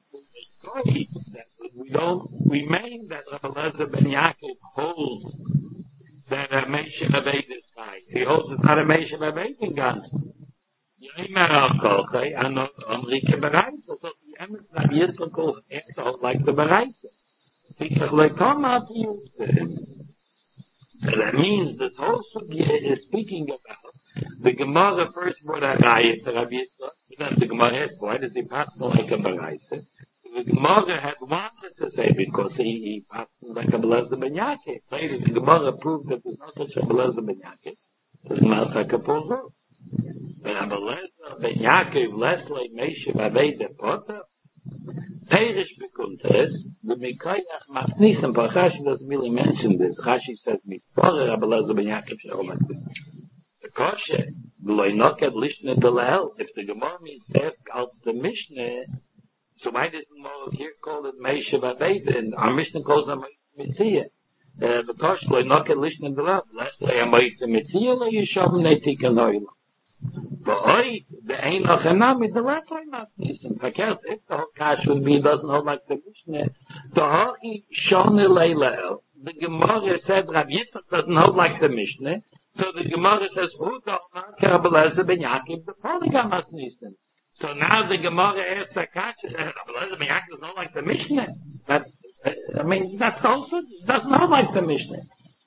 We don't remain that Rabbi Eliezer ben Yaakov holds that a Meishav Aveda is right. He holds it's not a Meishav Aveda gun. Yaimer al-Kolchei, ano Amrike Baraisa. So the Emes Rabbi Yitzchak has to hold like the Baraisa. Because like come out to use it. So that means this whole sugya is speaking about the Gemara first brought a raya to Rabbi Yitzchak. Then the Gemara asked, why does he pass like a Baraisa? The Gemara had wanted to say because he, he passed like a Rabbi Eliezer ben Yaakov. Later the Gemara proved that there's no such Rabbi Eliezer ben Yaakov. It's not like a puzzle. But Rabbi Eliezer ben Yaakov, Leslie, Meishav Aveda, Potter, Perish Bekuntes, the Mikoyach Masnisim, but Rashi doesn't really mention this. Rashi says, Mitzvah Rabbi Eliezer ben Yaakov shall like this. The Kosher, L'Loi Noket Lishne Delahel, if the Gemara means to ask out the Mishnah, so why does the Gemara here call it Meishav Aveda, and our Mishnah calls it Mitzvah? Uh, the Kosher, L'Loi Noket Lishne Delahel, Leslie, Amayit Mitzvah, L'Loi Yishav Neitika Noila. But oi, the Ein Ochanami, the Leslie Masnisim, Fakert, if the whole Kash would be, doesn't hold like the Mishnah, the Hochi Shone Leilel, the Gemara said Rabbi Yitzchak doesn't hold like the Mishnah, so the Gemara says, who don't know Rabbi Eliezer ben Yaakov, the Polygon Masnisim. So now the Gemara asks the Kash, Rabbi Eliezer ben Yaakov doesn't hold like the Mishnah. That, I mean, that's also, doesn't hold like the Mishnah.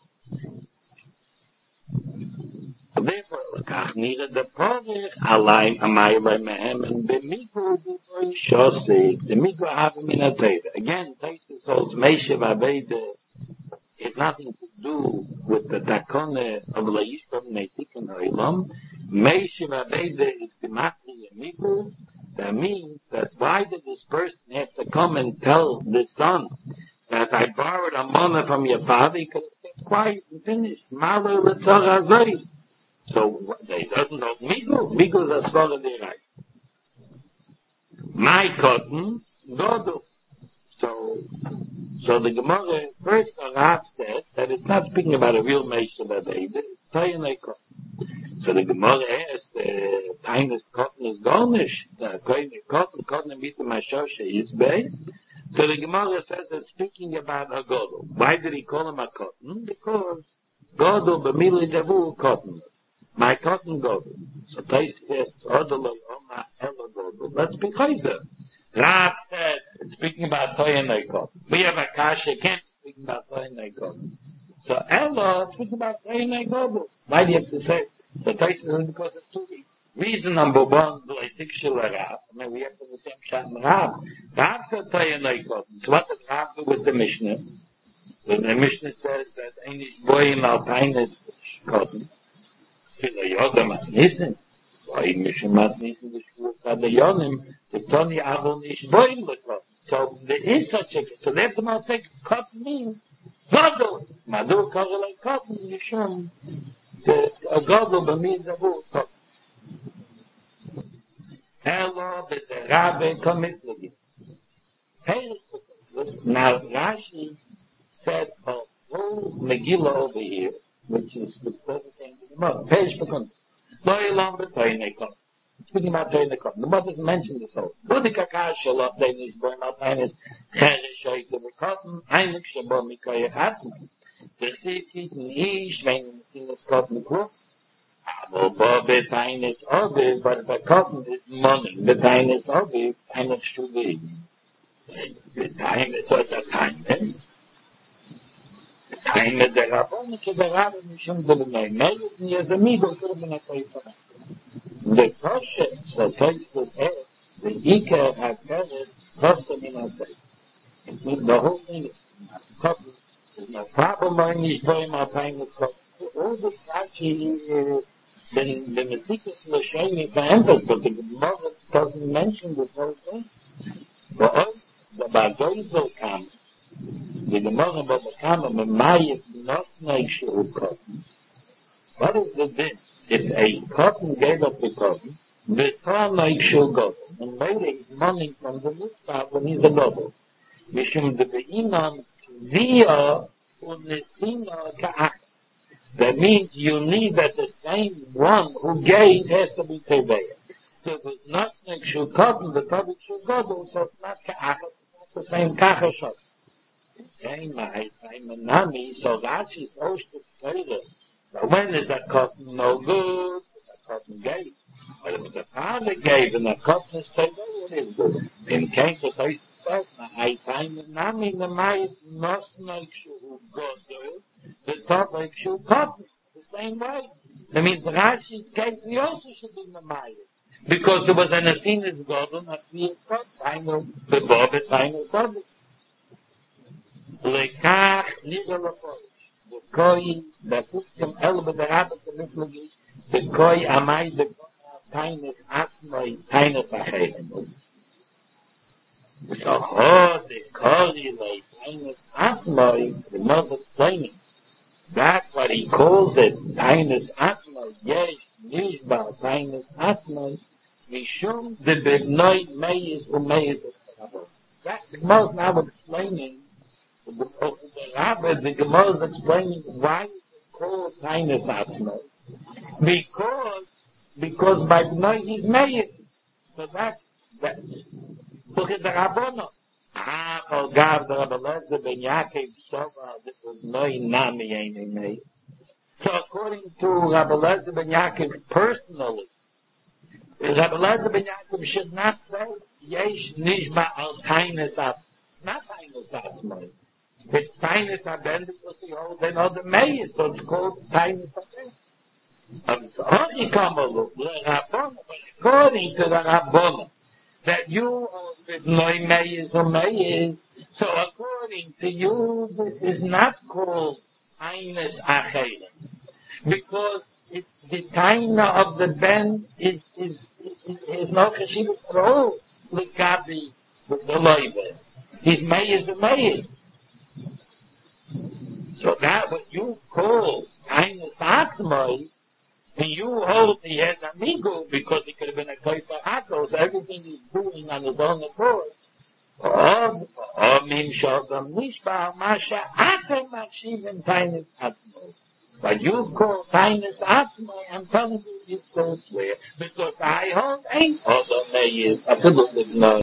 Therefore, Lekach Nira the Porich, Alain Amayla Mehem, and the Mikro Shosik, the Mikro Havim in a Teda. Again, Teda So Meishe Vaveda has nothing to do with the Takone of Leishon Meitikin Oilam. Meishe Vaveda is the Matri Amigu. That means that why did this person have to come and tell the son that I borrowed a money from your father? He could have kept quiet and finished. Malo L'tzara Zois. So they doesn't know Migu. Migu is as far as they right. My cotton, Godu. So, so the Gemara first Rav said that it's not speaking about a real Meisha Vaveda, it's Tayanei cotton. So the Gemara asks, the Tainus cotton is garnish, the cotton, cotton meet the Mashosha is bay. So the Gemara says it's speaking about a Godel. Why did he call him a cotton? Because Godel b'mili devu cotton. My cotton Godel. So Tais says, Odoloi Oma Ela Godel. Let's be closer. Rav said, it's speaking about Toyanei cotton. We have a Kasha, can't speak about Toyanei cotton. So Ela, speaks about Toyanei Godel. Why do you have to say? So Tais says, because it's two weeks. Reason number one, do I think she'll Rav? I mean, we have to the same shot in Rav. Rav said Toyanei cotton. So what does Rav do with the Mishnah? When the Mishnah says that Einish Boyim al Tainus cotton, Fila Yodam at Nissen, why Mishnah at Nissen, the Shur Kadayonim, the Tony Avon Ish Boyim the cotton. So there is such a, so they have to now take cotton means, Godel, Madur Kagalai cotton, Yishum, the Godel B'miz Avu cotton. Hello, the Rabbi commits with it. Now Rashi said a whole Megillah over here, which is the present thing in the mother. Page Pekun. Loi Lam B'Toynei Kotton. Speaking about Toynei Kotton. The mother doesn't mention this whole. Budika Kasha Lot Denish Boim Al Tainis Cheresh Shoyte B'Kotton Einik Shabo Mikoyach Atman. The city Nish Vein Sinus Kotton Kruch. Well, the Tainus Obiv, but the cotton is money. The Tainus Obiv, Tainus Shubi. The Tainus was a Tainus. The Tainus the Rabban, the Rabban, Mishum the B'nai. Melis near the middle, could have been a Tainus. The Toshet, so Tainus was air, the Iker had carried, custom in a Tainus. The whole thing is cotton. There's no problem on this boy, my Tainus cotton. All the Tachi then the Metikus Lashem for emphasis, but the Gemara doesn't mention this whole thing. But the Bagoy will come. The Gemara will come and Memayit not make sure cotton. What is the din? If a cotton gave up the cotton, the Torah make sure cotton, and later he's money from the Mitzvah when he's a double. Mishum de Be'inan Via Unesina Ka'ach. That means you need that the same one who gave has to be Teveya. So if it's not like Shul Cotton, the Tabit Shul Godel, so it's not Ka'ach, it's not the same Kachashot. Okay, my Nami, so Rashi is supposed to say this. But when is that cotton no good? That cotton gave. But if the father gave and the cotton is Teveya, it is good. In case of Rashi says, I find the Nami, the Mai, not like Shul Godel, the top like Shul Cotton, the same way. That means Rashi's case, we also should be Mamaya. Because there was an Asinus Godel, not the Cotton, I know, the Bob is I know something. Lekach, Nidal Apoish, the Koi, the Puskim Elba, the Rabbit, the Mitlagi, the Koi, Amai, the Tainus Atmai, Tainus Achayim. So, oh, the Koi, like Tainus Atmai, the mother explaining. That's what he calls it, Tainus Atmai, yes, Nishba, Tainus Atmai, Mishum, the Bibnoi, Meis, Umeis, that's the Gemara now explaining, the, the Rabbi, the Gemara is explaining why it's called Tainus Atmai. Because, because by Bnoi he's Meis. So that's, that. Look at the Rabbono. Ah, oh God, the Rabbi Lezer ben Yaakov Shova, this was no Nami Einei. So according to Rabbi Lezer ben Yaakov personally, Rabbi Lezer ben Yaakov should not say, Yesh Nishba al Tainus Atmai. Not Tainus Atmai. It's Tainus Atmai because he holds another Meir, so it's called Tainus Atmai. According to the Rabbono, that you with Noi Meis or Meis. So according according to you, this is not called Eines Acheret. Because it's the taina of the ben is, is, is, is no cheshivah at all. L'gabi, the loive. His may is the may. So that what you call Eines Atzmai, and you hold he has amigo because he could have been a koifer akos, everything he's doing on his own accord. Or, or mim shogam nishba, masha atem machivim Eines Atzmai. But you call Eines Atzmai, I'm telling you, it goes where? Because I hold ain't other mayors, I feel it no.